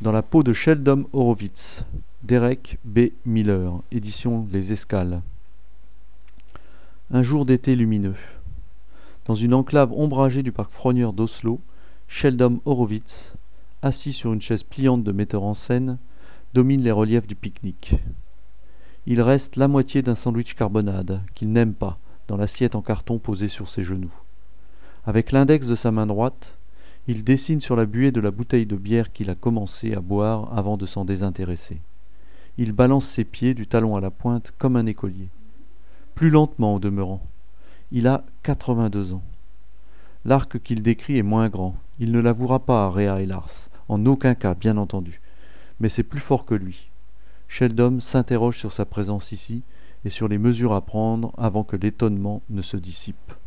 Dans la peau de Sheldon Horowitz, Derek B. Miller, édition Les Escales. Un jour d'été lumineux. Dans une enclave ombragée du parc Frogner d'Oslo, Sheldon Horowitz, assis sur une chaise pliante de metteur en scène, domine les reliefs du pique-nique. Il reste la moitié d'un sandwich carbonade, qu'il n'aime pas, dans l'assiette en carton posée sur ses genoux. Avec l'index de sa main droite, il dessine sur la buée de la bouteille de bière qu'il a commencé à boire avant de s'en désintéresser. Il balance ses pieds du talon à la pointe comme un écolier. Plus lentement au demeurant. Il a 82 ans. L'arc qu'il décrit est moins grand. Il ne l'avouera pas à Rea et Lars, en aucun cas, bien entendu. Mais c'est plus fort que lui. Sheldon s'interroge sur sa présence ici et sur les mesures à prendre avant que l'étonnement ne se dissipe.